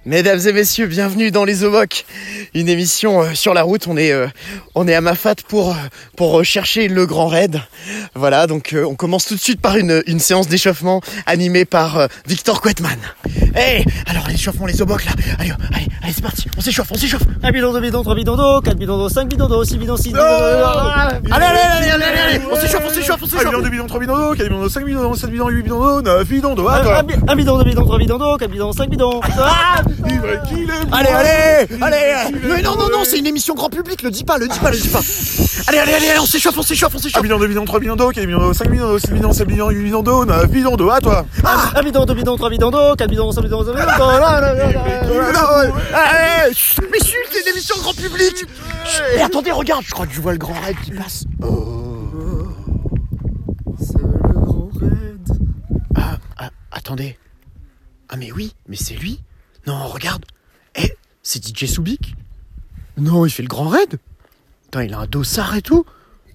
Mesdames et messieurs, bienvenue dans les Obocs, une émission sur la route. On est à Mafat pour chercher le grand raid. Voilà, donc on commence tout de suite par une séance d'échauffement animée par Victor Quetman. Hey, alors l'échauffement, les Obocs là. Allez, c'est parti, on s'échauffe. 1 bidon, 2 bidons, 3 bidons d'eau, 4 bidons d'eau, 5 bidons d'eau, 6 bidons, 6 bidons d'eau. Allez, on s'échauffe. 1 bidon, 2 bidons, 3 bidons d'eau, 4 bidons d'eau, 5 bidons d'eau, 7 bidons, 8 bidons d'eau, 9 bidons d'eau. 1 bidon, 2 bidons, 3 bidons d'eau, 4 bidons, 5 bidons. Allez. Mais non, c'est une émission grand public, le dis pas. Allez, on s'échauffe. 1 bidon, 2 bidons, 3 bidons d'eau, 4 bidons d'eau, 5 bidons d'eau, 6 bidons, 7 bidons, 8 bidons d'eau, 9 bidons d'eau, à toi. 1 bidon, 2 bidons, 3 bidons d'eau, 4 bidons, 5 bidons, 5 bidons d'eau. Mais chut, c'est une émission grand public. Et attendez, regarde, je crois que je vois le grand raid qui passe. C'est le grand raid. Attendez. Ah mais oui, mais c'est lui. Non, regarde. C'est DJ Soubik. Non, il fait le grand raid. Putain, il a un dossard et tout.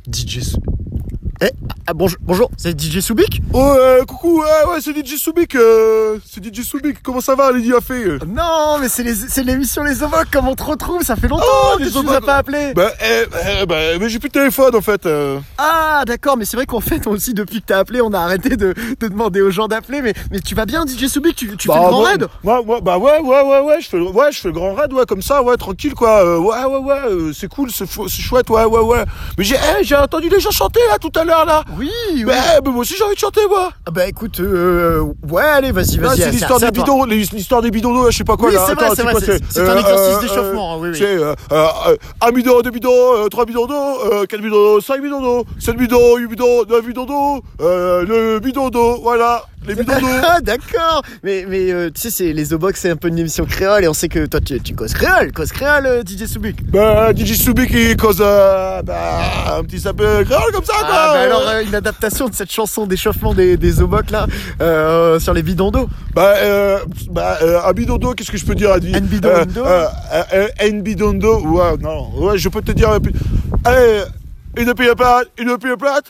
Bonjour, c'est DJ Soubik. Coucou, ouais, c'est DJ Soubik. C'est DJ Soubik, comment ça va, Lady Afé? Non, mais c'est l'émission Les Obocs, comme on te retrouve, ça fait longtemps que tu nous as pas appelé. Mais j'ai plus de téléphone en fait. Ah, d'accord, mais c'est vrai qu'en fait, aussi, depuis que t'as appelé, on a arrêté de demander aux gens d'appeler, mais tu vas bien, DJ Soubik, tu fais le grand raid? Ouais, je fais le grand raid, ouais, comme ça, ouais, tranquille, quoi. Ouais, c'est cool, c'est chouette, ouais. Mais j'ai entendu les gens chanter, là, tout à l'heure, là. Oui. Mais moi aussi, j'ai envie de chanter, moi. Bah, écoute, ouais, allez, vas-y. C'est l'histoire des bidons d'eau, je sais pas quoi, oui, là. C'est vrai, c'est un exercice d'échauffement, oui. C'est 1 bidon, 2 bidons, 3 bidons d'eau, 4 bidons d'eau, 5 bidons d'eau, 7 bidons, 8 bidons, 9 bidons d'eau, le bidon d'eau, voilà. Les bidons d'eau. Ah, d'accord. Mais tu sais, les Obocs, c'est un peu une émission créole et on sait que toi, tu causes créole, DJ Soubik. Bah, DJ Soubik, il cause un petit sapin créole comme ça, quoi. Ah, bah alors, une adaptation de cette chanson d'échauffement des Obocs, là, sur les bidons d'eau. Un bidon d'eau, qu'est-ce que je peux dire? Un bidon d'eau. Un bidon d'eau, ouais, je peux te dire. Allez. Une pile plate, 2 piles plates.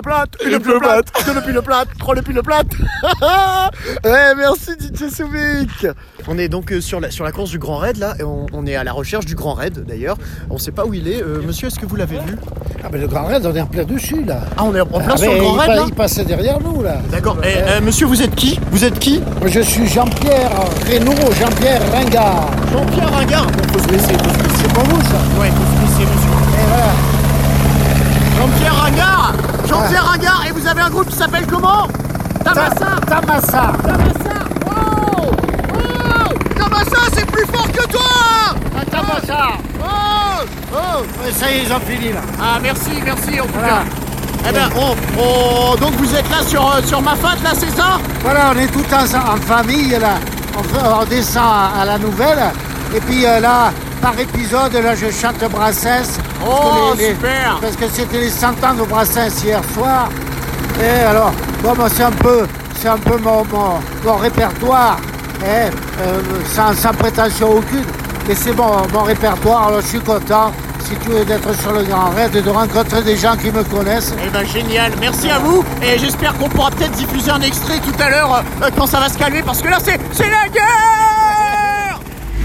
Ouais, merci DJ Soubik. On est donc sur la course du Grand Raid là, et on est à la recherche du Grand Raid d'ailleurs. On sait pas où il est. Monsieur, est-ce que vous l'avez vu? Ah ben le Grand Raid, on est en plein dessus là. Ah, on est en plein sur le Grand Raid là. Il passait derrière nous là. D'accord. Monsieur, vous êtes qui? Moi, je suis Jean-Pierre Reynaud, Jean-Pierre Ringard. Jean-Pierre Ringard. Bon, faut se laisser. C'est pour vous ça? Ouais, faut se laisser, monsieur. Et voilà. Jean-Pierre Ringard, et vous avez un groupe qui s'appelle comment? Tamassa. Wow, Tamassa, c'est plus fort que toi. Tamassa. Oh. Ça y est, ils ont fini là. Ah, merci en tout Voilà. cas. Eh ben, donc vous êtes là sur Mafat, là, c'est ça? Voilà, on est tout en famille là. On descend à la nouvelle. Et puis là, par épisode, là, je chante Brassens. Super. Parce que c'était les 100 ans de Brassens hier soir. Et alors, bon, moi, c'est un peu mon répertoire, sans prétention aucune. Mais c'est mon répertoire, alors je suis content, si tu veux, d'être sur le Grand Raid et de rencontrer des gens qui me connaissent. Eh ben génial, merci à vous. Et j'espère qu'on pourra peut-être diffuser un extrait tout à l'heure quand ça va se calmer, parce que là c'est la guerre.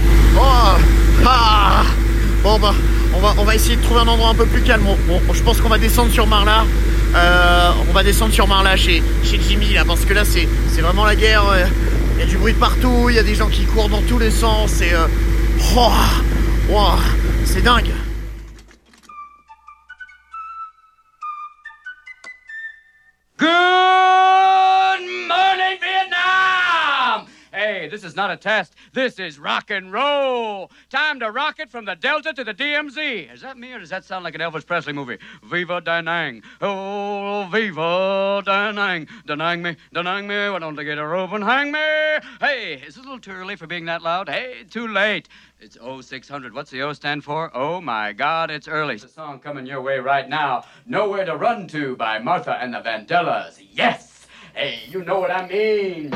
Bon bah on va essayer de trouver un endroit un peu plus calme. Je pense qu'on va descendre sur Marla. On va descendre sur Marla chez Jimmy là, parce que là c'est vraiment la guerre. Il y a du bruit partout, il y a des gens qui courent dans tous les sens et c'est dingue. Good morning, Vietnam! Hey, this is not a test. This is rock and roll. Time to rock it from the Delta to the DMZ. Is that me or does that sound like an Elvis Presley movie? Viva Da Nang. Oh, viva Da Nang. Da Nang me. Why don't they get a rope and hang me? Hey, is it a little too early for being that loud? Hey, too late. It's 0600. What's the O stand for? Oh, my God, it's early. There's a song coming your way right now. Nowhere to Run To by Martha and the Vandellas. Yes! Hey, you know what I mean.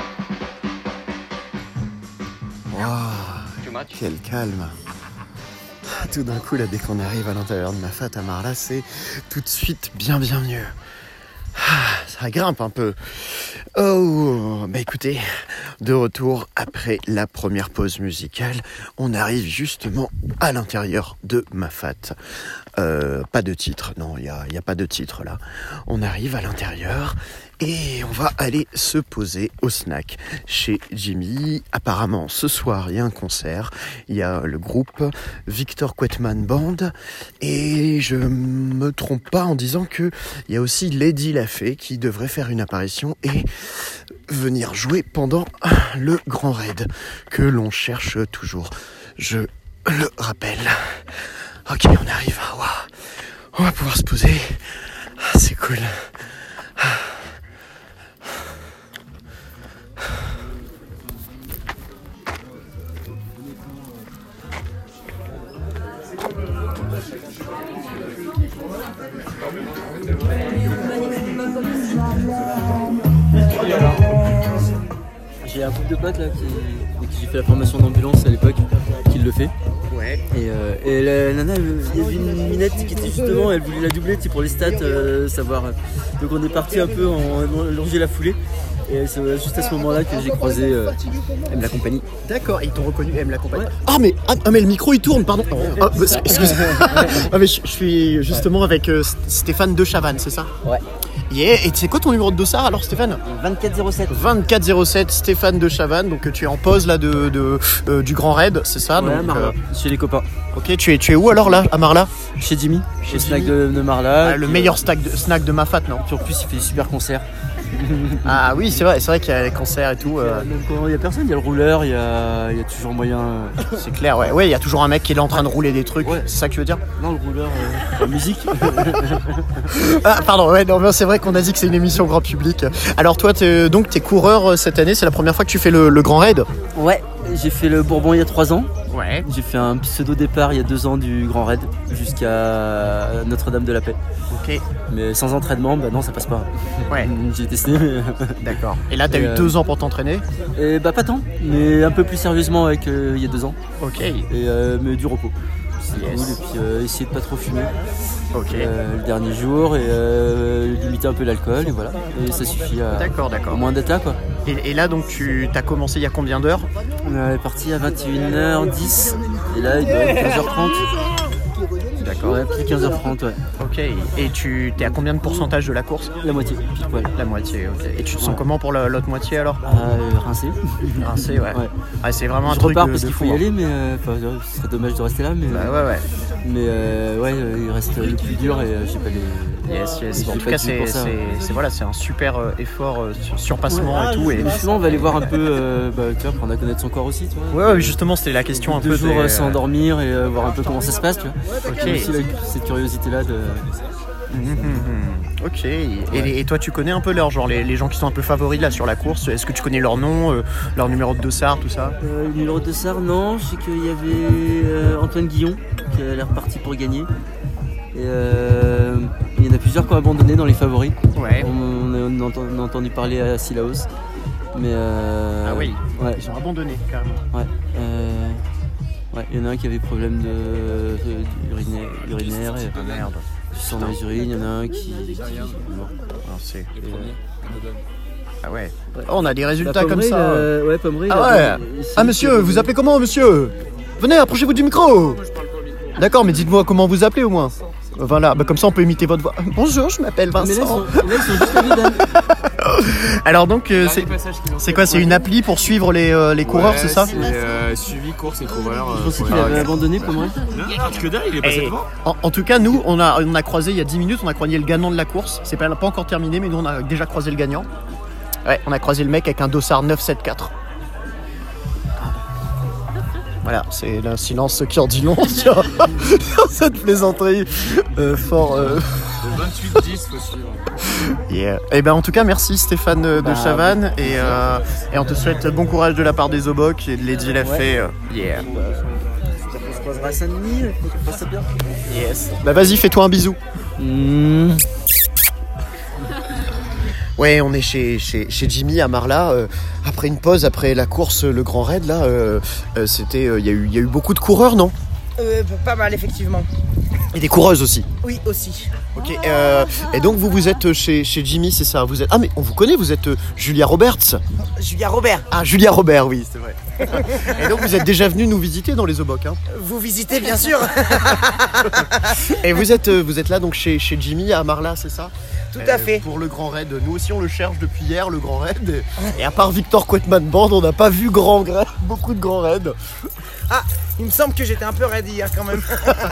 Wow, quel calme. Tout d'un coup, là, dès qu'on arrive à l'intérieur de Mafat à Marla, c'est tout de suite bien mieux. Ça ça grimpe un peu. Oh, bah écoutez, de retour après la première pause musicale, on arrive justement à l'intérieur de Mafat. Pas de titre, non, il y a pas de titre là. On arrive à l'intérieur et on va aller se poser au snack chez Jimmy. Apparemment, ce soir, il y a un concert. Il y a le groupe Victor Quetman Band. Et je me trompe pas en disant que il y a aussi Lady Lafay qui devrait faire une apparition et venir jouer pendant le Grand Raid que l'on cherche toujours. Je le rappelle. Ok, on arrive. Wow. On va pouvoir se poser. C'est cool. J'ai un groupe de potes là avec qui j'ai fait la formation d'ambulance à l'époque, qui le fait. Ouais. Et la nana, il y avait une minette qui était justement, elle voulait la doubler pour les stats, savoir. Donc on est parti un peu en longer la foulée. Et c'est juste à ce moment-là que j'ai croisé M la compagnie. D'accord, ils t'ont reconnu M la compagnie. Ouais. Mais le micro il tourne, pardon. Excusez. Mais je suis justement avec Stéphane de Chavannes, c'est ça? Ouais. Yeah. Et c'est quoi ton numéro de dossard alors, Stéphane? 2407. 2407, Stéphane de Chavannes. Donc tu es en pause là du Grand Raid, c'est ça? Ouais, donc, Marla, chez les copains. Ok, tu es où alors là, à Marla? Chez Jimmy, chez Snack de Marla. Le meilleur snack de Mafat, non? Puis en plus, il fait des super concerts. Ah oui, c'est vrai qu'il y a les concerts et tout. Même quand il y a personne, il y a le rouleur, il y a toujours moyen. C'est clair, ouais. Ouais, il y a toujours un mec qui est là en train de rouler des trucs. Ouais. C'est ça que tu veux dire? Non, le rouleur, la musique. Ah, pardon, ouais, non, c'est vrai qu'on a dit que c'est une émission grand public. Alors toi, t'es coureur cette année, c'est la première fois que tu fais le Grand Raid? Ouais, j'ai fait le Bourbon il y a 3 ans. Ouais. J'ai fait un pseudo départ il y a 2 ans du Grand Raid jusqu'à Notre-Dame de la Paix. Ok. Mais sans entraînement, bah non, ça passe pas. Ouais. J'ai testé. Mais... D'accord. Et là, t'as eu 2 ans pour t'entraîner? Et bah pas tant, mais un peu plus sérieusement avec il y a 2 ans. Ok. Et mais du repos. C'est cool. Et puis essayer de pas trop fumer. Ok. Le dernier jour et limiter un peu l'alcool et voilà. Et ça suffit à d'accord. Au moins d'être là quoi. Et là donc tu as commencé il y a combien d'heures? On est parti à 21h10 et là il doit être 15h30. D'accord. Ouais, plus 15h30, ouais. Ok. Et tu t'es à combien de pourcentage de la course? La moitié, pile poil. La moitié, ok. Et tu te sens comment pour l'autre moitié alors? Rincé. Rincé, ouais. Ah, c'est vraiment un je truc repars de parce qu'il faut y aller, mais ce serait dommage de rester là. Mais, bah, ouais. Mais ouais, il reste le plus dur et j'ai pas les. Yes. En tout cas, c'est un super effort, surpassement et tout. Et justement, on va aller voir un peu, tu vois, apprendre à connaître son corps aussi, tu vois. Ouais, justement, c'était la question un peu. 2 jours sans dormir et voir un peu comment ça se passe, tu vois. Ok. Aussi cette curiosité-là de. Ok. Et toi, tu connais un peu les gens qui sont un peu favoris là sur la course? Est-ce que tu connais leur nom, leur numéro de dossard, tout ça? Le numéro de dossard, non. Je sais qu'il y avait Antoine Guillon qui a l'air parti pour gagner. Et il y en a plusieurs qui ont abandonné dans les favoris. Ouais. On a entendu parler à Silaos. Mais ah oui. Ouais. Ils ont abandonné carrément. Ouais. Ouais. Il y en a un qui avait problème urinaire et merde. Du sang dans les urines. Il y en a un qui c'est. Ah ouais. Oh, on a des résultats comme ça. Ouais, Pommery. Ah ouais. Ah monsieur, vous appelez comment monsieur? Venez, approchez-vous du micro. D'accord, mais dites-moi comment vous appelez au moins. Voilà, comme ça on peut imiter votre voix. Bonjour, je m'appelle Vincent. Mais là, ils sont juste à Alors donc, c'est quoi? C'est une appli pour suivre les coureurs, c'est ça? C'est suivi course et coureurs. Je pensais qu'il avait abandonné, Pommery. Que dalle, il est passé devant. En tout cas, nous, on a croisé il y a 10 minutes, on a croisé le gagnant de la course. C'est pas encore terminé, mais nous on a déjà croisé le gagnant. Ouais, on a croisé le mec avec un dossard 974. Voilà, c'est le silence qui en dit long sur cette plaisanterie fort. 28-10, faut suivre. Yeah. Et ben en tout cas, merci Stéphane de Chavannes et on te souhaite bon courage de la part des Oboc et de Lady Lafay. Yeah. On se croisera à Saint-Denis, faut qu'on fasse ça bien. Yes. Bah vas-y, fais-toi un bisou. Ouais, on est chez Jimmy à Marla. Après une pause, après la course, le Grand Raid, là, il y a eu beaucoup de coureurs, non? Pas mal, effectivement. Et des coureuses aussi. Oui, aussi. Ok. Et donc vous êtes chez Jimmy, c'est ça? Vous êtes... Ah mais on vous connaît, vous êtes Julia Roberts. Julia Robert. Ah, Julia Robert, oui, c'est vrai. Et donc vous êtes déjà venu nous visiter dans les Obocs, hein? Vous visitez, bien sûr. Et vous êtes là donc chez Jimmy à Marla, c'est ça? Tout à fait. Pour le Grand Raid. Nous aussi on le cherche depuis hier, le Grand Raid. Et à part Victor Quetman Band, on n'a pas vu beaucoup de Grands Raids. Ah, il me semble que j'étais un peu raide hier quand même.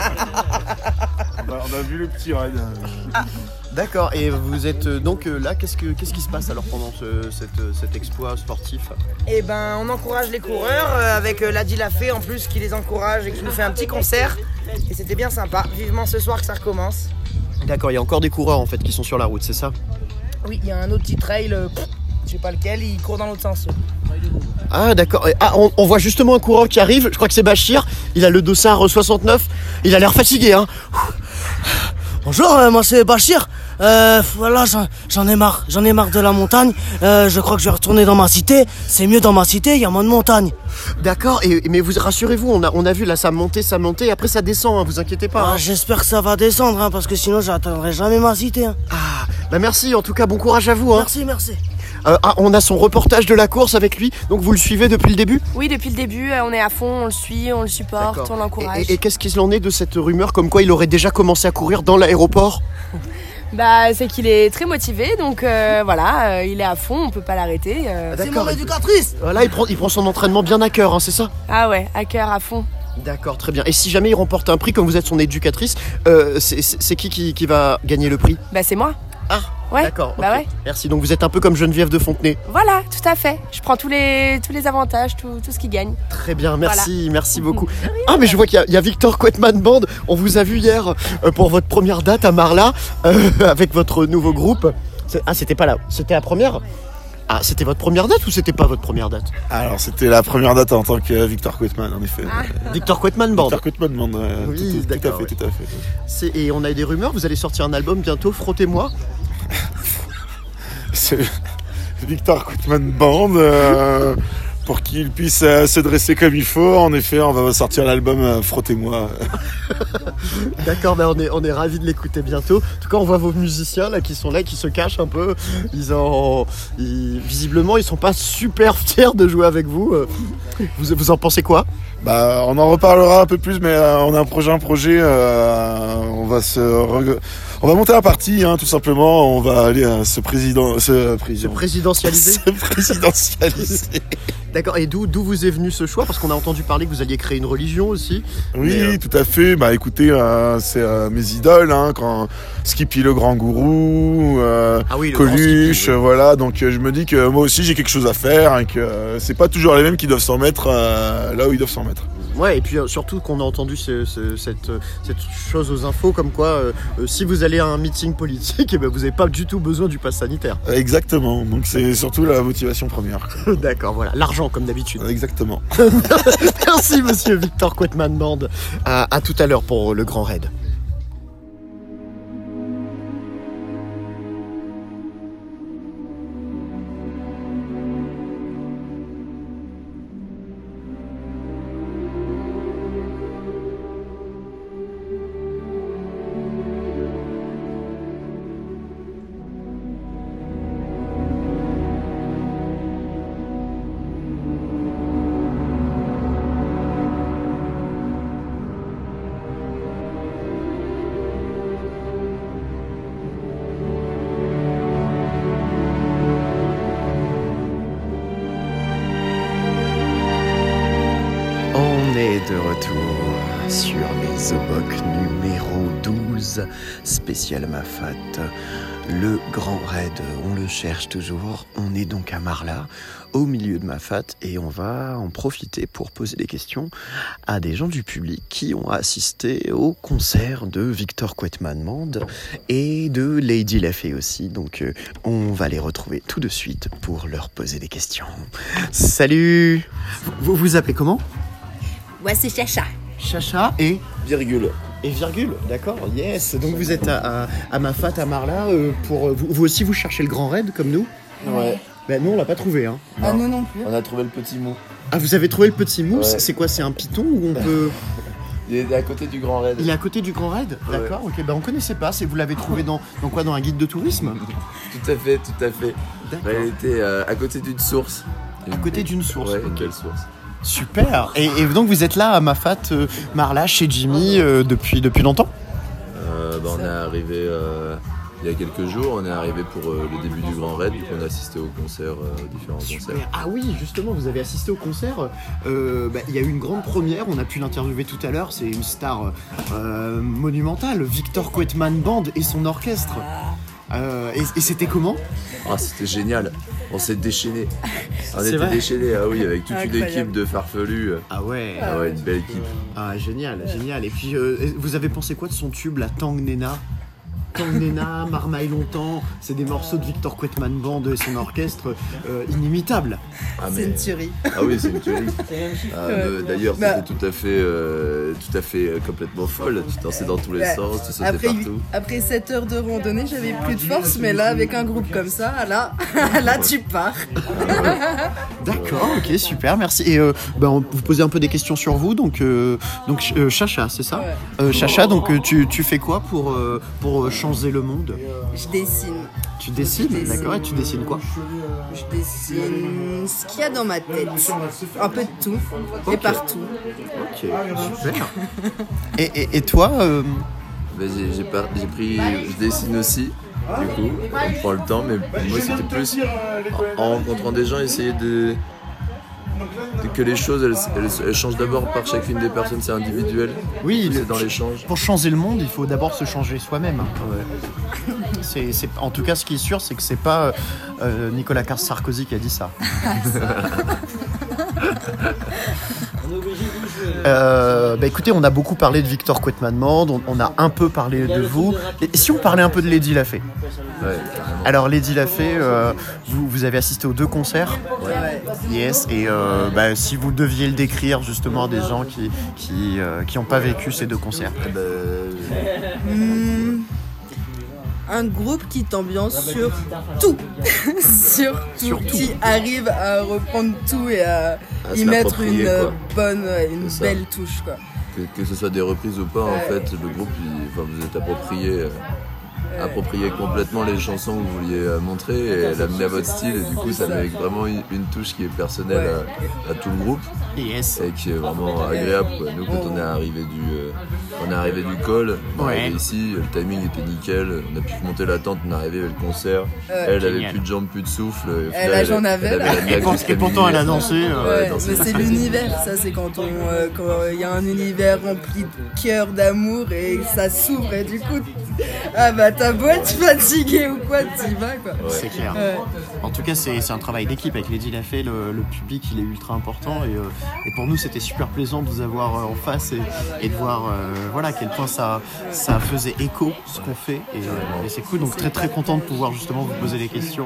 On a vu le petit raid. D'accord, et vous êtes donc là, qu'est-ce qui se passe alors pendant cet exploit sportif? Eh ben, on encourage les coureurs avec Ladi Lafay en plus qui les encourage et qui nous fait un petit concert. Et c'était bien sympa. Vivement ce soir que ça recommence. D'accord, il y a encore des coureurs en fait qui sont sur la route, c'est ça? Oui, il y a un autre petit trail, je sais pas lequel, il court dans l'autre sens. Ah d'accord, ah, on voit justement un coureur qui arrive, je crois que c'est Bachir, il a le dossard 69, il a l'air fatigué, hein. Bonjour, moi c'est Bachir. Voilà, j'en ai marre de la montagne. Je crois que je vais retourner dans ma cité. C'est mieux dans ma cité, il y a moins de montagne. D'accord, mais vous rassurez-vous, on a vu là ça montait, et après ça descend, hein, vous inquiétez pas. Ah, j'espère que ça va descendre, hein, parce que sinon j'atteindrai jamais ma cité. Hein. Ah, bah merci, en tout cas bon courage à vous. Hein. Merci. On a son reportage de la course avec lui, donc vous le suivez depuis le début? Oui, depuis le début, on est à fond, on le suit, on le supporte, D'accord. on l'encourage. Et qu'est-ce qu'il en est de cette rumeur comme quoi il aurait déjà commencé à courir dans l'aéroport? Bah, c'est qu'il est très motivé, donc voilà, il est à fond, on peut pas l'arrêter. C'est mon éducatrice. Voilà, il prend son entraînement bien à cœur, hein, c'est ça? Ah ouais, à cœur, à fond. D'accord, très bien. Et si jamais il remporte un prix, comme vous êtes son éducatrice, c'est qui va gagner le prix? Bah c'est moi. Ah, ouais. D'accord. Bah okay. ouais. Merci. Donc vous êtes un peu comme Geneviève de Fontenay. Voilà, tout à fait. Je prends tous les avantages, tout ce qui gagne. Très bien, merci beaucoup. Ah mais je vois qu'il y a Victor Quetman Band. On vous a vu hier pour votre première date à Marla avec votre nouveau groupe. Ah c'était pas là, c'était la première. Ah, c'était votre première date ou c'était pas votre première date? Alors, c'était la première date en tant que Victor Quetman, en effet. Victor Quetman Band. Victor Quetman Band, oui, tout à fait. Et on a des rumeurs, vous allez sortir un album bientôt, Frottez-moi. C'est Victor Quetman Band, pour qu'il puisse se dresser comme il faut. En effet, on va sortir l'album Frottez-moi. D'accord, ben on est ravis de l'écouter bientôt. En tout cas, on voit vos musiciens là qui sont là, qui se cachent un peu. Visiblement, ils sont pas super fiers de jouer avec vous. Vous en pensez quoi? Bah, on en reparlera un peu plus, mais on a un projet. On va monter un parti, hein, tout simplement. On va aller se présidentialiser. D'accord. Et d'où vous est venu ce choix? Parce qu'on a entendu parler que vous alliez créer une religion aussi. Oui, tout à fait. Bah, écoutez, c'est mes idoles, hein, quand Skippy le grand gourou, Coluche, voilà. Donc, je me dis que moi aussi j'ai quelque chose à faire, et que c'est pas toujours les mêmes qui doivent s'en mettre là où ils doivent s'en mettre. Ouais, et puis surtout qu'on a entendu cette chose aux infos comme quoi si vous allez à un meeting politique, eh ben, vous n'avez pas du tout besoin du pass sanitaire. Exactement, donc c'est surtout la motivation première. D'accord, voilà, l'argent comme d'habitude. Exactement. Merci monsieur Victor Quetman Band. À tout à l'heure pour le Grand Raid. De retour sur les Obocs numéro 12, spécial Mafat, le Grand Raid, on le cherche toujours, on est donc à Marla, au milieu de Mafat, et on va en profiter pour poser des questions à des gens du public qui ont assisté au concert de Victor Quetman Band et de Lady Lafay aussi, donc on va les retrouver tout de suite pour leur poser des questions. Salut! Vous vous appelez comment? Ouais, c'est Chacha. Chacha et virgule. Et virgule, d'accord, yes. Donc vous êtes à Mafat, à Marla, pour vous aussi vous cherchez le Grand Raid comme nous? Ouais. Ben nous on l'a pas trouvé, hein. Ah non plus. On a trouvé le petit mou. Ah, vous avez trouvé le petit mou? Ouais. C'est quoi? C'est un python ou on peut... Il est à côté du Grand Raid. Il est à côté du Grand Raid. D'accord, ok. On connaissait pas. Vous l'avez trouvé dans quoi? Dans un guide de tourisme? Tout à fait. Il était à côté d'une source. À côté d'une source. Ouais, une belle source. Super. Et donc vous êtes là à Mafat Marla chez Jimmy depuis longtemps? On est arrivé il y a quelques jours. On est arrivé pour le début du Grand Raid. On a assisté aux concerts, différents concerts. Ah oui, justement, vous avez assisté au concert. Il y a eu une grande première. On a pu l'interviewer tout à l'heure. C'est une star monumentale, Victor Koetman Band et son orchestre. Et c'était comment? C'était génial. On s'est déchaîné. On était déchaînés, avec toute une équipe de farfelus. Ah ouais, une belle équipe. Ah génial. Et puis vous avez pensé quoi de son tube, la Tang Nena? Tang Nena, Marmaille longtemps, c'est des morceaux de Victor Koetman Band et son orchestre inimitables. C'est une tuerie. Ah oui, c'est une tuerie. D'ailleurs, c'était tout à fait complètement folle. Tu dansais dans tous les sens, tu sautais partout. Après 7 heures de randonnée, j'avais plus de force, mais là, avec un groupe comme ça, là tu pars. D'accord, ok, super, merci. Et vous posez un peu des questions sur vous, donc Chacha, c'est ça? Chacha, donc tu fais quoi pour changer le monde? Je dessine. Tu dessines? D'accord, et tu dessines quoi? Je dessine ce qu'il y a dans ma tête. Un peu de tout, et partout. Ok, super. Et toi je dessine aussi, du coup, on prend le temps, mais moi c'était plus en rencontrant des gens, essayer que les choses elles changent d'abord par chacune des personnes, c'est individuel. Oui, c'est dans l'échange. Pour changer le monde, il faut d'abord se changer soi-même. C'est en tout cas, ce qui est sûr, c'est que c'est pas Nicolas Sarkozy qui a dit ça. Écoutez, on a beaucoup parlé de Victor Koetman Band, on a un peu parlé de vous. Et si on parlait un peu de Lady Lafay? Alors Lady Lafay, vous avez assisté aux 2 concerts? Yes. Et si vous deviez le décrire justement à des gens qui n'ont pas vécu ces 2 concerts? Un groupe qui t'ambiance sur tout. sur tout. Qui arrive à reprendre tout et à y mettre une belle touche, quoi. Que ce soit des reprises ou pas, en fait, le groupe, vous êtes approprié complètement les chansons que vous vouliez montrer et l'amener à votre style, et du coup ça met vraiment une touche qui est personnelle à tout le groupe et qui est vraiment agréable, quoi. Nous, quand on est arrivé du col, on est arrivé ici, le timing était nickel, on a pu monter la tente, on est arrivé avec le concert, elle avait plus de jambes, plus de souffle, j'en avais et pourtant elle a dansé. Mais c'est l'univers, ça, c'est quand il y a un univers rempli de cœur, d'amour, et ça s'ouvre, et du coup t'as beau être fatigué ou quoi, t'y vas, quoi. C'est clair. En tout cas, c'est un travail d'équipe avec Lady Lafay. Le public, il est ultra important, et pour nous, c'était super plaisant de vous avoir en face et de voir à quel point ça faisait écho ce qu'on fait, et c'est cool. Donc très très content de pouvoir justement vous poser des questions.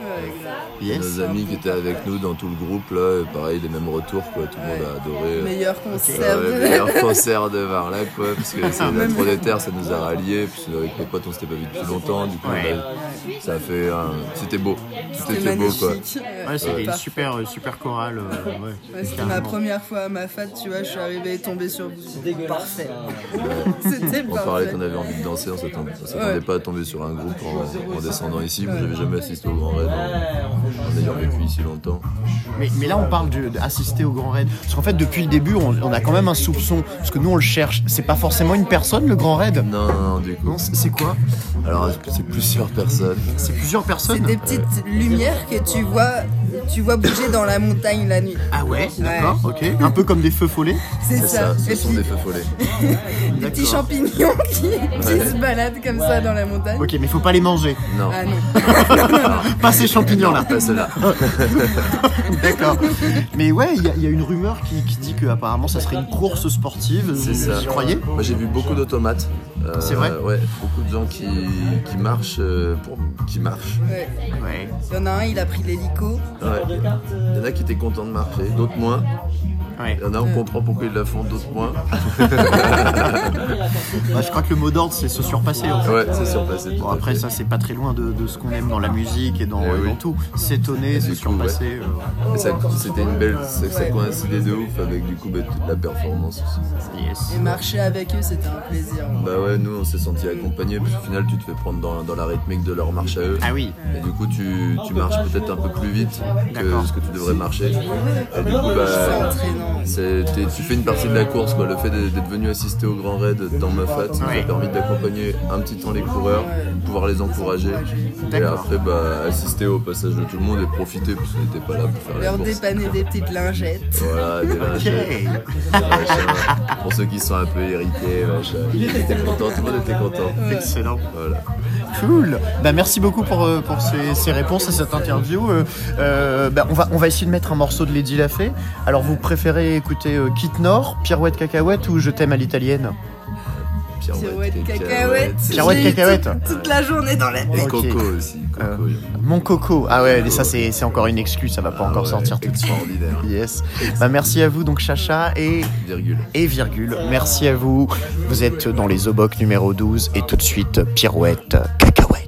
Nos amis qui étaient avec nous dans tout le groupe là, pareil, les mêmes retours, quoi. Tout le monde a adoré. Meilleur concert. Meilleur concert de Marla, quoi, parce que c'est la Trop des Terres, ça nous a ralliés. Puis avec mes potes, on s'était pas vu depuis longtemps, du coup ça a fait c'était beau, tout était beau, quoi. C'était une super chorale. C'était ma première fois à Mafat, tu vois, je suis arrivée et tombée sur vous. C'était parfait. C'était on parlait qu'on avait envie de danser, on s'attendait pas à tomber sur un groupe en descendant ici. Moi, j'avais jamais assisté au Grand Raid en ayant vécu ici longtemps. Mais là, on parle d'assister au Grand Raid, parce qu'en fait, depuis le début, on a quand même un soupçon, parce que nous, on le cherche. C'est pas forcément une personne, le Grand Raid? Non, du coup. C'est quoi? Alors, c'est plusieurs personnes. C'est plusieurs personnes? C'est des petites lumières que tu vois bouger dans la montagne la nuit. Ah ouais, d'accord, ok. Un peu comme des feux follets? C'est ça. Ce sont des feux follets. Des petits champignons qui se baladent comme ça dans la montagne. Ok, mais faut pas les manger. Non. Ah non. Pas ces champignons-là. Pas ceux-là. D'accord. Mais ouais, il y a une rumeur qui dit que apparemment ça serait une course sportive. C'est ça. Vous y croyez? Moi, j'ai vu beaucoup d'automates. C'est vrai? Ouais, beaucoup de gens qui marchent. Ouais. Il y en a un, il a pris l'hélico. Ouais. Il y en a qui étaient contents de marcher, d'autres moins. Il y en a, on comprend pourquoi ils la font, d'autres moins. Je crois que le mot d'ordre, c'est se surpasser. En fait. Ouais, se surpasser. Bon, après, ça, c'est pas très loin de ce qu'on aime dans la musique et dans tout. S'étonner, se surpasser. Ouais. C'était une belle... Ça coïncidait de ouf avec du coup la performance aussi. Yes. Et marcher avec eux, c'était un plaisir. Bah ouais, nous on s'est sentis accompagnés parce qu'au final tu te fais prendre dans la rythmique de leur marche à eux. Ah oui. Et du coup tu marches peut-être un peu plus vite que ce que tu devrais marcher. Et du coup tu fais une partie de la course quoi. Le fait d'être venu assister au Grand Raid dans Mafat, ça m'a permis d'accompagner un petit temps les coureurs, pouvoir les encourager. Et après assister au passage de tout le monde et profiter parce qu'on n'était pas là pour faire la course. Leur dépanner des petites lingettes. Voilà, des lingettes. Pour ceux qui sont un peu irrités, ils étaient contents, tout le monde était content. Excellent. Voilà. Cool. Merci beaucoup pour ces réponses à cette interview. On va essayer de mettre un morceau de Lady Lafay. Alors vous préférez écouter Kit Nord, Pirouette Cacahuète ou Je t'aime à l'italienne? Pirouette Cacahuète. Pirouette Cacahuète. Toute la journée dans la tête. Et Coco aussi. Mon Coco. Ah ouais, mais ça c'est encore une excuse, ça va pas encore sortir tout de suite. Extraordinaire. Yes. Merci à vous donc Chacha et Virgule. Merci à vous. Vous êtes dans les Obock numéro 12 et tout de suite Pirouette Cacahuète.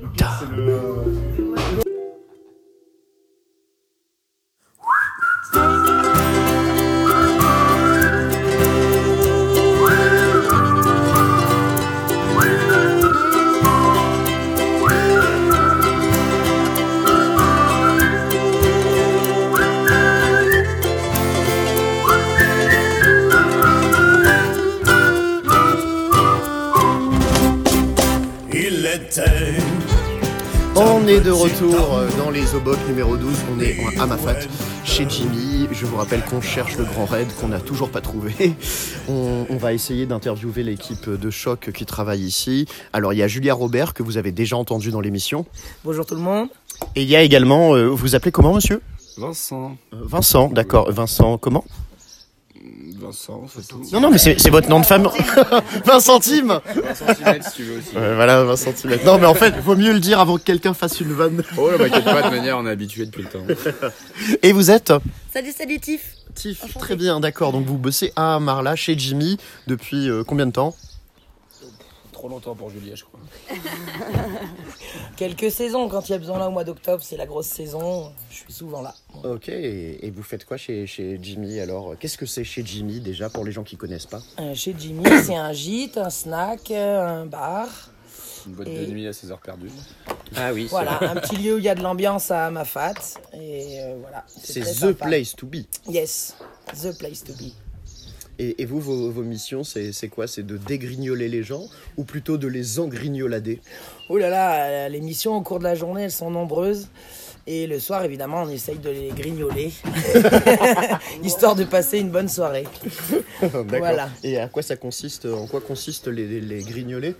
On est de retour dans les Obock numéro 12, on est à Mafat chez Jimmy. Je vous rappelle qu'on cherche le Grand Raid qu'on n'a toujours pas trouvé. On va essayer d'interviewer l'équipe de Choc qui travaille ici. Alors il y a Julia Robert que vous avez déjà entendu dans l'émission. Bonjour tout le monde. Et il y a également, vous appelez comment monsieur? Vincent. Vincent, d'accord. Vincent comment? Vincent, c'est tout. Non, mais c'est votre nom de femme. 20 centimes. 20 cm si tu veux aussi. Voilà, 20 cm. Non, mais en fait, il vaut mieux le dire avant que quelqu'un fasse une vanne. Oh, t'inquiète pas, de manière, on est habitué depuis le temps. Et vous êtes? Salut Tiff. Tiff, très bien, d'accord. Donc vous bossez à Marla, chez Jimmy, depuis combien de temps? Trop longtemps pour Julia, je crois. Quelques saisons, quand il y a besoin là au mois d'octobre, c'est la grosse saison, je suis souvent là. Ok, et vous faites quoi chez Jimmy alors? Qu'est-ce que c'est chez Jimmy déjà pour les gens qui connaissent pas? Chez Jimmy, c'est un gîte, un snack, un bar. Une boîte de nuit à 16 heures perdues. Ah oui, voilà, un petit lieu où il y a de l'ambiance à Mafat. Et voilà. C'est the place to be. Yes, the place to be. Et vous, vos missions, c'est quoi? C'est de dégrignoler les gens ou plutôt de les engrignolader? Oh là là, les missions au cours de la journée, elles sont nombreuses. Et le soir, évidemment, on essaye de les grignoler, histoire de passer une bonne soirée. D'accord. Voilà. Et à quoi ça consiste? En quoi consistent les grignolés?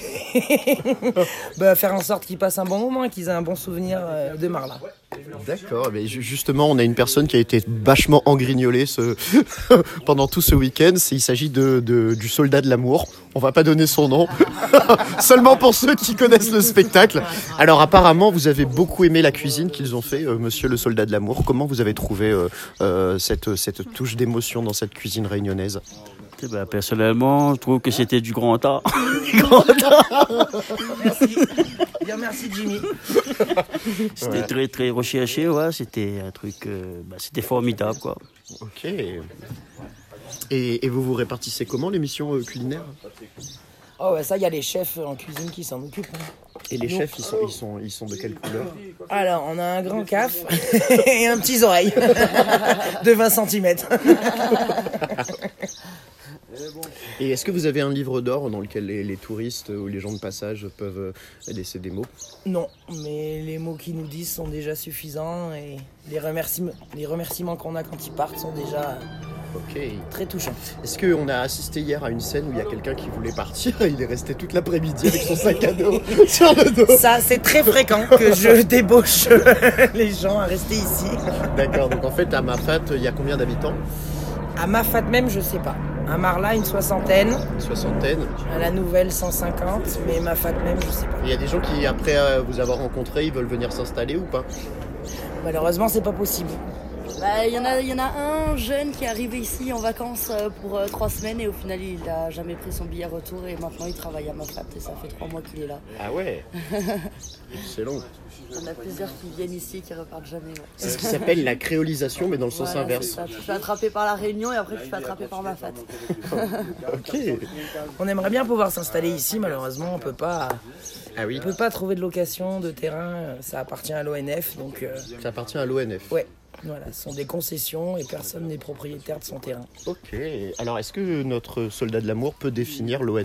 Faire en sorte qu'ils passent un bon moment et qu'ils aient un bon souvenir de Marla. D'accord, mais justement on a une personne qui a été vachement engrignolée pendant tout ce week-end. Il s'agit du soldat de l'amour. On va pas donner son nom, seulement pour ceux qui connaissent le spectacle. Alors apparemment vous avez beaucoup aimé la cuisine qu'ils ont fait, monsieur le soldat de l'amour. Comment vous avez trouvé cette touche d'émotion dans cette cuisine réunionnaise? Personnellement, je trouve que c'était du grand art. Merci. Bien merci Jimmy. C'était très très recherché, ouais. C'était un truc, c'était formidable quoi. Ok. Et vous répartissez comment l'émission culinaire? Oh ça il y a les chefs en cuisine qui s'en occupent. Et les chefs ils sont de quelle couleur? Alors on a un grand caf et un petit oreille de 20 cm. Et est-ce que vous avez un livre d'or dans lequel les touristes ou les gens de passage peuvent laisser des mots? Non, mais les mots qu'ils nous disent sont déjà suffisants et les remerciements qu'on a quand ils partent sont déjà très touchants. Est-ce qu'on a assisté hier à une scène où il y a quelqu'un qui voulait partir et il est resté toute l'après-midi avec son sac à dos sur le dos? Ça, c'est très fréquent que je débauche les gens à rester ici. D'accord, donc en fait à Mafat, il y a combien d'habitants? À Mafat même, je sais pas. À Marla, une soixantaine. À la Nouvelle, 150. Mais Mafat même, je sais pas. Il y a des gens qui, après vous avoir rencontré, ils veulent venir s'installer ou pas? Malheureusement, c'est pas possible. Il y en a un jeune qui est arrivé ici en vacances pour 3 semaines et au final il a jamais pris son billet retour et maintenant il travaille à Mafat et ça fait 3 mois qu'il est là. Ah ouais. Excellent. On a plusieurs qui viennent ici et qui repartent jamais. Ouais. C'est ce qui s'appelle la créolisation mais dans le sens inverse. Ça. Tu te fais attraper par la Réunion et après tu te fais attraper par Mafat. Ok. On aimerait bien pouvoir s'installer ici, malheureusement on peut pas. Ah oui. On peut pas trouver de location de terrain, ça appartient à l'ONF donc. Ça appartient à l'ONF. Ouais. Voilà, ce sont des concessions et personne n'est propriétaire de son terrain. Ok. Alors est-ce que notre soldat de l'amour peut définir l'ONF ?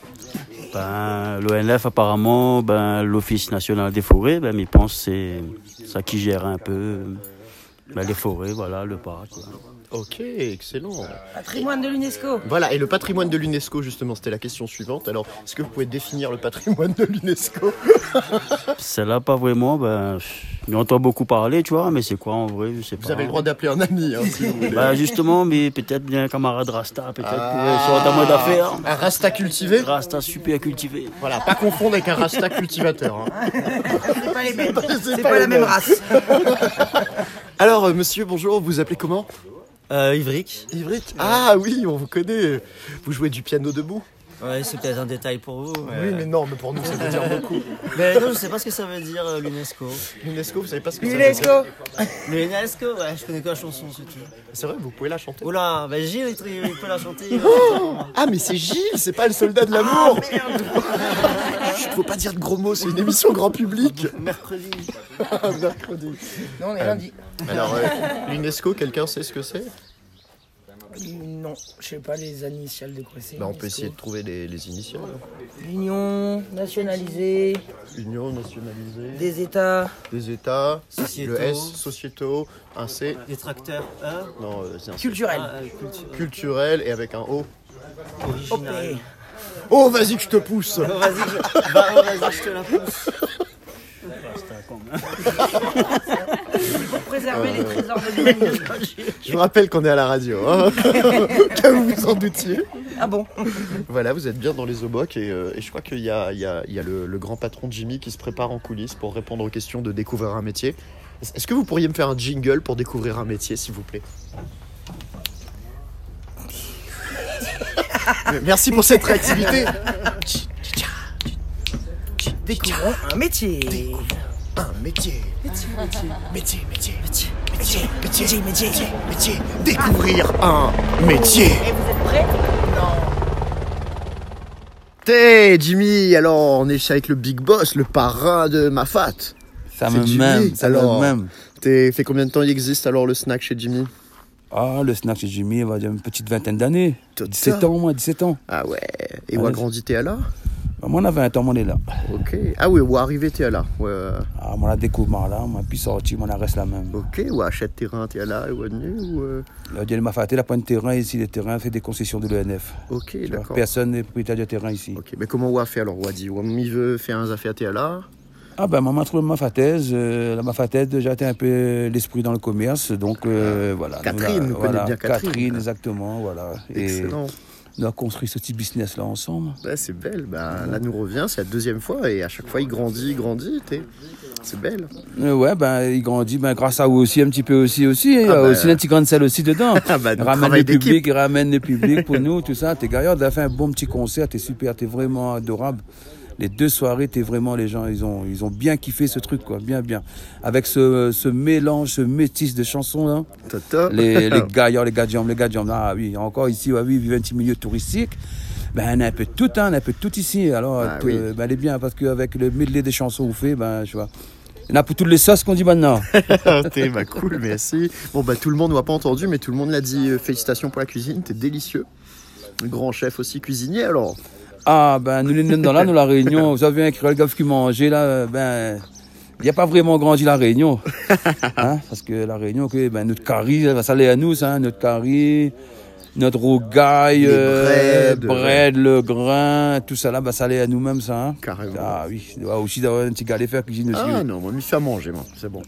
L'ONF apparemment, l'Office national des forêts, mais je pense que c'est ça qui gère un peu les forêts, voilà, le parc. Voilà. Ok, excellent. Patrimoine de l'UNESCO. Voilà, et le patrimoine de l'UNESCO, justement, c'était la question suivante. Alors, est-ce que vous pouvez définir le patrimoine de l'UNESCO ? Celle-là, pas vraiment. On entend beaucoup parler, tu vois, mais c'est quoi en vrai, je sais pas. Vous avez le droit d'appeler un ami, si vous voulez. Justement, mais peut-être bien un camarade Rasta, peut-être sur un mode d'affaires. Un Rasta cultivé ? Rasta super cultivé. Voilà, pas confondre avec un Rasta cultivateur. Hein. C'est pas les mêmes. C'est pas la même race. Alors, monsieur, bonjour, vous appelez comment ? Ivric. Ivric ? Ah oui, on vous connaît. Vous jouez du piano debout ? Ouais, c'est peut-être un détail pour vous. Oui, mais non, mais pour nous, ça veut dire beaucoup. Mais non, je sais pas ce que ça veut dire, l'UNESCO. L'UNESCO, vous savez pas ce que ça veut dire ? L'UNESCO, ouais, je connais que la chanson, c'est tout. C'est vrai, vous pouvez la chanter ? Oula, Gilles, il peut la chanter. Ah, mais c'est Gilles, c'est pas le soldat de l'amour. Merde. Chut, faut pas dire de gros mots, c'est une émission grand public. Mercredi. Mercredi. Non, on est lundi. Alors, l'UNESCO, quelqu'un sait ce que c'est ? Non, je sais pas les initiales de quoi c'est. On peut essayer de trouver les initiales. Union nationalisée. Union nationalisée. Des États. Des États. Sociétaux. Le S, sociétaux. Un C. Des tracteurs. Non, c'est un C. Culturel. Culturel et avec un O. Original. Oh, vas-y que je te pousse. Vas-y, je te la pousse. Pour préserver les trésors de l'humanité. Je vous rappelle qu'on est à la radio, hein. Au cas où vous en doutiez. Ah bon. Voilà, vous êtes bien dans les Obocs et je crois qu'il y a le grand patron Jimmy qui se prépare en coulisses pour répondre aux questions de découvrir un métier. Est-ce que vous pourriez me faire un jingle pour découvrir un métier, s'il vous plaît ? Merci pour cette réactivité. Découvrons un métier. Un métier. Métier. Découvrir un métier. Et vous êtes prêts ? Non. Hey Jimmy, alors on est avec le big boss, le parrain de Mafat. Ça me même. Fait combien de temps il existe alors le snack chez Jimmy ? Ah, le snack chez Jimmy, on va dire une petite vingtaine d'années. 17 ans, moi, 17 ans. Ah ouais. Et où a grandi t'es là ? Moi, on a 20 ans, on est là. Ok. Ah oui, où arrivé t'es là ? Ouais. Ah, moi, la découvre là, moi, puis sorti, moi, la reste la même. Ok, ou achète terrain, t'es là, ou Là, il m'a fait la pointe de terrain ici, les terrains, c'est des concessions de l'ONF. Ok, d'accord. Personne n'est propriétaire du terrain ici. Ok, mais comment on a fait alors ? On a dit, on veut faire un affaire t'es là ? Ah ben, maman a trouvé ma fataise. La mafataise, déjà, était un peu l'esprit dans le commerce, donc voilà. Catherine, nous connaît bien Catherine. Catherine, exactement, voilà. Excellent. Et on a construit ce petit business-là ensemble. Ouais, c'est belle. Là, nous revient, c'est la deuxième fois, et à chaque fois, il grandit. C'est belle. Ouais, il grandit, grâce à vous aussi, un petit peu aussi. Il y a aussi un petit grain de sel aussi dedans. Il ramène le public, il ramène le public pour nous, tout ça. T'es gaillard, t'as fait un bon petit concert, t'es super, t'es vraiment adorable. Les 2 soirées, les gens, ils ont bien kiffé ce truc, quoi, bien. Avec ce mélange, ce métis de chansons, là. Tata. Les gaillards, les gadjams. Ah oui, encore ici, oui, vivent un petit milieu touristique. On a un peu tout ici. Alors, elle est bien, parce qu'avec le medley des chansons vous fait, je vois. Il y en a pour toutes les sauces qu'on dit maintenant. T'es cool, merci. Bon, tout le monde n'a pas entendu, mais tout le monde l'a dit. Félicitations pour la cuisine, t'es délicieux. Le grand chef aussi cuisinier, alors. Ah, nous les dans là, nous, la Réunion, vous savez, un créole gaffe qui mangeait, là, il n'y a pas vraiment grandi la Réunion. Hein, parce que la Réunion, notre curry, ça allait à nous, ça, notre curry, notre rougaille, bread, le grain, tout ça là, ça allait à nous-mêmes, ça. Hein. Carrément. Ah oui, il doit aussi d'avoir un petit galet faire cuisine aussi. Ah non, moi, je me fais à manger, moi, c'est bon.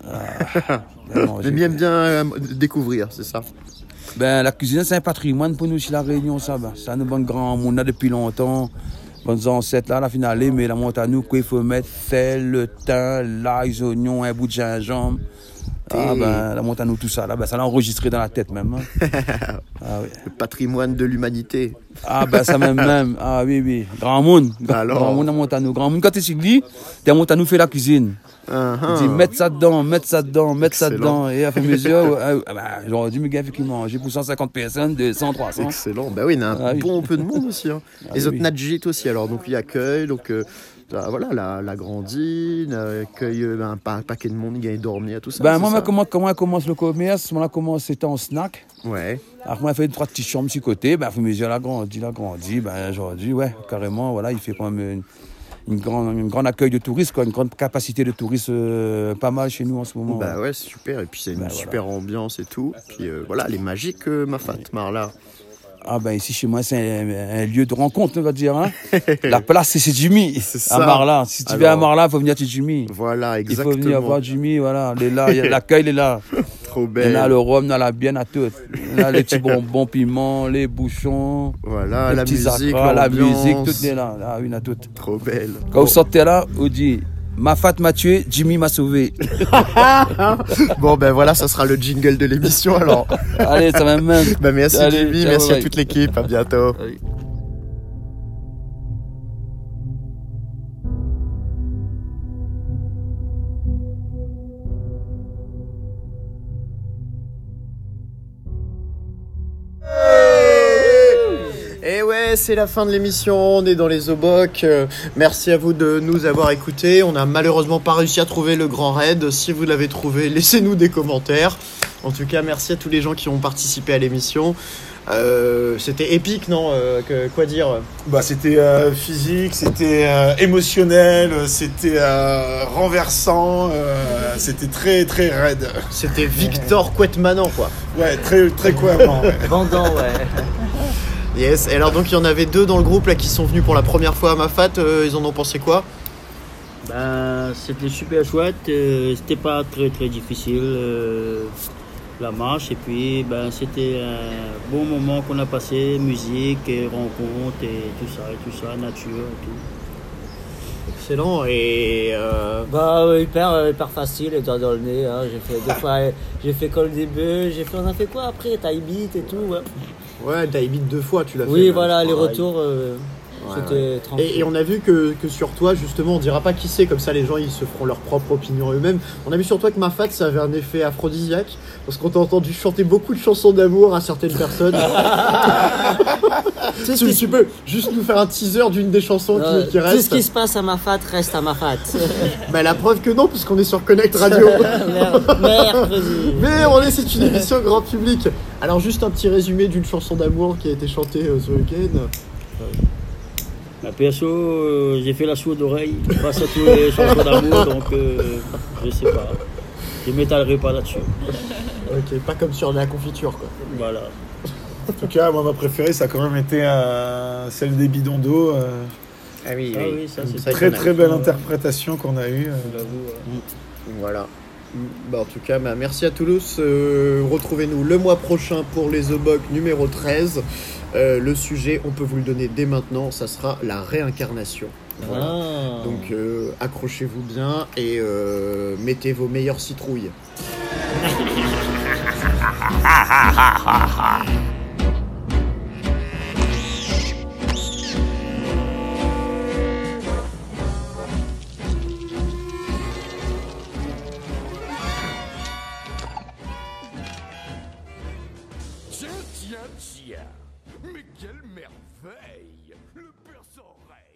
J'aime bien découvrir, c'est ça. La cuisine, c'est un patrimoine pour nous ici, la Réunion, ça. Ça nous bon grand, on a depuis longtemps. Bonnes ancêtres, là, la finale, mais la monte à nous, qu'il faut mettre sel, le thym, l'ail, les oignons, un bout de gingembre. Ah ben, la Montanou, tout ça, là, ben, ça l'a enregistré dans la tête même. Hein. Ah, oui. Le patrimoine de l'humanité. Ah ben ça même. Ah oui. Grand monde. Alors... Grand monde à Montanou. Grand monde, quand tu es sur lui, t'es à Montanou, fait la cuisine. Il dit, mettre ça dedans. Et à fait mesure, j'aurais dû me gaffer qui mange pour 150 personnes, 200, 300. Excellent. Bah oui, il y a un bon peu de monde aussi. Hein. Les autres Nadjit aussi, alors. Donc, il accueille, donc... voilà, la grandine, accueille un paquet de monde, il gagne dormir, tout ça. Ben, moi, comment commence le commerce? Moi, c'était en snack. Ouais. Alors, moi, il fait 3 petites chambres sur côté. Ben, faut me dire, la grandit. Ben, j'aurais dit, ouais, carrément, voilà, il fait quand même une grande accueil de touristes, quoi, une grande capacité de touristes, pas mal chez nous en ce moment. Bah ouais, c'est super. Et puis, c'est une super ambiance et tout. Puis, voilà, elle est magique, Mafat, Marla. Ah ben ici chez moi c'est un lieu de rencontre on va dire hein. La place c'est chez Jimmy à Marla. Si tu viens à Marla, il faut venir chez Jimmy. Voilà, exactement. Il faut venir voir Jimmy, voilà, il est là, l'accueil il est là. Trop belle. Il y a le rhum, il y a la bienne à tout. Il y a les petits bonbons piments, les bouchons, voilà, les la petits musique, acras, la musique, tout est là. Ah oui, il y a tout. Trop belle. Quand vous sortez là, vous dites Mafat m'a tué, Jimmy m'a sauvé. Bon ben voilà, ça sera le jingle de l'émission alors. Allez, ça va même. Ben merci Jimmy, ciao, merci à toute l'équipe, à bientôt. Allez. Et ouais, c'est la fin de l'émission, on est dans les Obock. Merci à vous de nous avoir écoutés. On n'a malheureusement pas réussi à trouver le grand raid. Si vous l'avez trouvé, laissez-nous des commentaires. En tout cas, merci à tous les gens qui ont participé à l'émission. C'était épique, non quoi dire? Bah, c'était physique, c'était émotionnel, c'était renversant, c'était très très raide. C'était Victor Couette-Manant, quoi. Ouais, très très cohérent. Ouais. Vendant, ouais. Yes, et alors donc il y en avait 2 dans le groupe là qui sont venus pour la première fois à Mafat, ils en ont pensé quoi? Ben, c'était super chouette, c'était pas très très difficile la marche, et puis ben, c'était un bon moment qu'on a passé, musique, et rencontres et tout ça, nature et tout. Excellent, et hyper facile, les doigts dans le nez, hein. J'ai fait 2 fois, j'ai fait col des bœufs, on a fait quoi après, taille beat et tout, ouais. Ouais, t'as évité 2 fois, tu l'as fait. Oui, voilà, les retours, c'était tranquille. Et on a vu que sur toi, justement, on dira pas qui c'est, comme ça les gens ils se feront leur propre opinion eux-mêmes. On a vu sur toi que Mafat, ça avait un effet aphrodisiaque, parce qu'on t'a entendu chanter beaucoup de chansons d'amour à certaines personnes. Tu peux juste nous faire un teaser d'une des chansons qui reste. Tout ce qui se passe à Mafat reste à Mafat. Bah la preuve que non, puisqu'on est sur Connect Radio. Mercredi. Mais c'est une émission grand public. Alors juste un petit résumé d'une chanson d'amour qui a été chantée ce week-end. Perso, j'ai fait la sourde oreille face à tous les chansons d'amour, donc je sais pas. Je m'étalerai pas là-dessus. Ok, pas comme sur la confiture, quoi. Voilà. En tout cas, moi ma préférée, ça a quand même été celle des bidons d'eau. Ah oui, ça c'est une très très belle interprétation qu'on a eue. Voilà. Bah, en tout cas, merci à Toulouse. Retrouvez-nous le mois prochain pour les Obock numéro 13. Le sujet, on peut vous le donner dès maintenant, ça sera la réincarnation. Voilà. Donc accrochez-vous bien et mettez vos meilleures citrouilles. Tiens, mais quelle merveille! Le père s'en rêve.